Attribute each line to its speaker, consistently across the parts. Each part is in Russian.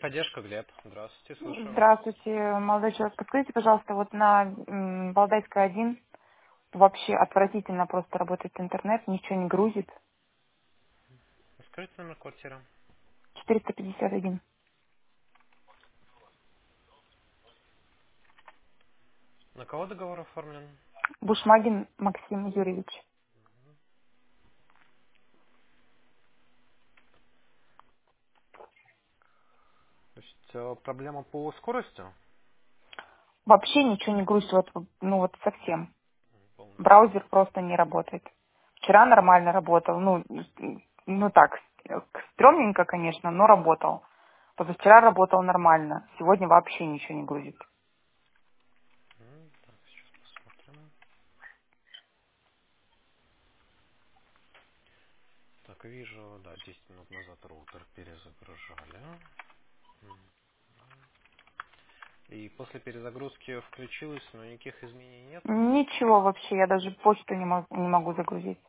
Speaker 1: Техподдержка, Глеб. Здравствуйте, слушаю.
Speaker 2: Здравствуйте, молодой человек. Подскажите, пожалуйста, вот на Валдайской 1 вообще отвратительно просто работает интернет, ничего не грузит.
Speaker 1: Скажите номер квартиры.
Speaker 2: 451.
Speaker 1: На кого договор оформлен?
Speaker 2: Бушмагин Максим Юрьевич.
Speaker 1: То есть проблема по скорости?
Speaker 2: Вообще ничего не грузит, вот, ну вот совсем.
Speaker 1: Полностью.
Speaker 2: Браузер просто не работает. Вчера нормально работал, ну так, стрёмненько, конечно, но работал. Позавчера работал нормально, сегодня вообще ничего не грузит.
Speaker 1: Так, сейчас посмотрим. Так, вижу, да, 10 минут назад роутер перезагружали. М. И после перезагрузки включилось, но никаких изменений нету.
Speaker 2: Ничего вообще, я даже почту не могу загрузить.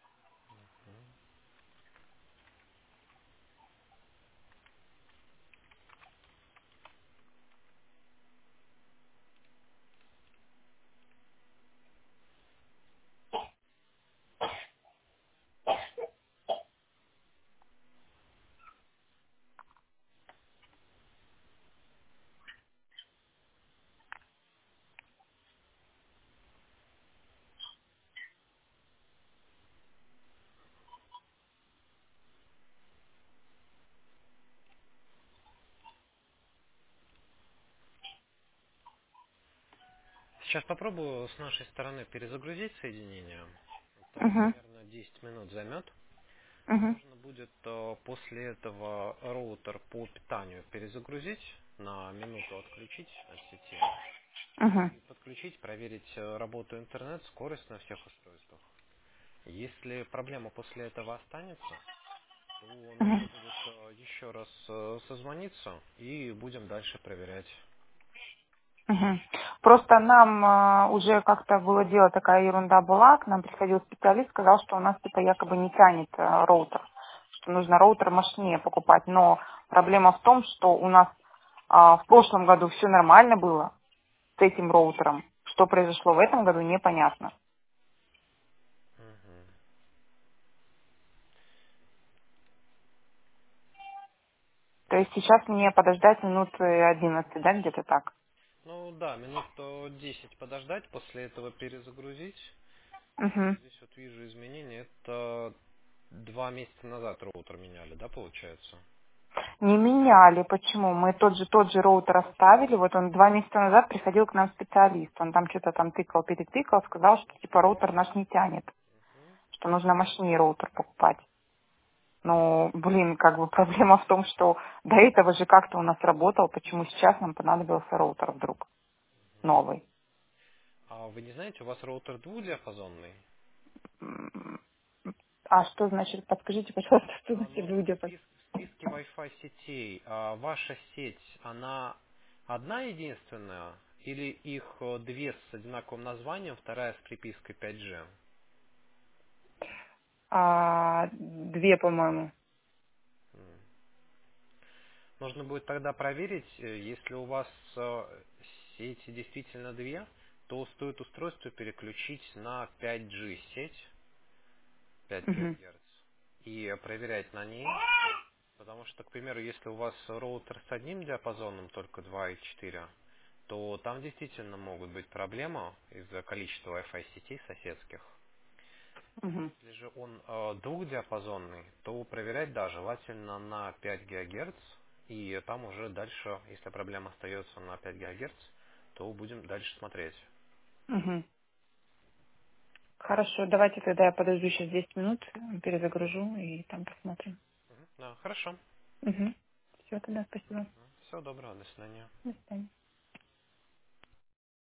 Speaker 1: Сейчас попробую с нашей стороны перезагрузить соединение. Это
Speaker 2: Угу,
Speaker 1: примерно 10 минут займет.
Speaker 2: угу,
Speaker 1: Нужно будет после этого роутер по питанию перезагрузить, на минуту отключить от сети
Speaker 2: угу.
Speaker 1: и подключить, проверить работу интернет, скорость на всех устройствах. Если проблема после этого останется, то нужно
Speaker 2: Мгм,
Speaker 1: будет еще раз созвониться и будем дальше проверять.
Speaker 2: мгм. Просто нам уже как-то было дело, такая ерунда была, к нам приходил специалист, сказал, что у нас типа якобы не тянет роутер, что нужно роутер мощнее покупать, но проблема в том, что у нас в прошлом году все нормально было с этим роутером, что произошло в этом году, непонятно.
Speaker 1: Мгм.
Speaker 2: То есть сейчас мне подождать минут 11, да, где-то так.
Speaker 1: Ну да, минут 10 подождать, после этого перезагрузить.
Speaker 2: Мгм.
Speaker 1: Здесь вот вижу изменения. Это 2 месяца назад роутер меняли, да, получается?
Speaker 2: Не меняли. Почему? Мы тот же роутер оставили. Вот он 2 месяца назад приходил к нам специалист. Он там что-то там тыкал, перетыкал, сказал, что типа роутер наш не тянет,
Speaker 1: Мгм.
Speaker 2: что нужно мощнее роутер покупать. Ну, блин, как бы проблема в том, что до этого же как-то у нас работал, почему сейчас нам понадобился роутер вдруг новый.
Speaker 1: А вы не знаете, у вас роутер двухдиапазонный?
Speaker 2: М, А что значит, подскажите, пожалуйста, что значит
Speaker 1: Ну,
Speaker 2: люди?
Speaker 1: в списке Wi-Fi сетей ваша сеть, она одна единственная? Или их две с одинаковым названием, вторая с припиской 5G?
Speaker 2: Две, по-моему.
Speaker 1: М. Нужно будет тогда проверить, если у вас сети действительно две, то стоит устройство переключить на 5G сеть, 5
Speaker 2: Мгм.
Speaker 1: ГГц, и проверять на ней. Потому что, к примеру, если у вас роутер с одним диапазоном, только 2,4, то там действительно могут быть проблемы из-за количества Wi-Fi сетей соседских.
Speaker 2: Мгм.
Speaker 1: Если же он двухдиапазонный, то проверять, да, желательно на 5 ГГц, и там уже дальше, если проблема остается на 5 ГГц, то будем дальше смотреть.
Speaker 2: Мгм. Хорошо, давайте тогда я подожду сейчас 10 минут, перезагружу и там посмотрим.
Speaker 1: Мгм. Да, хорошо.
Speaker 2: Угу. Все, тогда спасибо.
Speaker 1: Всего доброго, до свидания.
Speaker 2: До свидания.